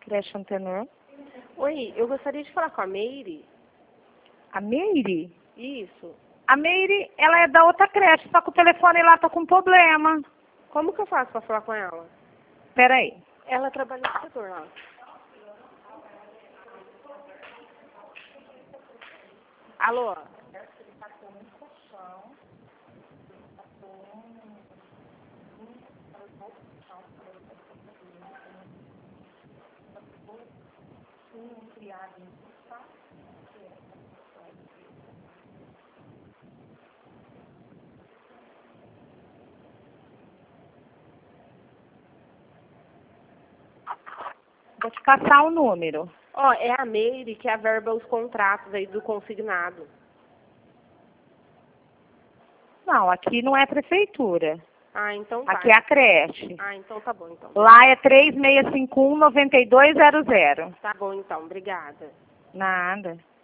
Creche Antenor. Oi, eu gostaria de falar com a Meire. A Meire? Isso. A Meire, ela é da outra creche, só que o telefone lá tá com problema. Como que eu faço para falar com ela? Peraí. Ela trabalha no setor lá. Alô? Vou te passar o número. Ó, é a Meire que averba os contratos aí do consignado. Não, aqui não é prefeitura. Ah, então tá. Aqui é a creche. Ah, então tá bom, então. Lá é 3651-9200. Tá bom, então. Obrigada. Nada.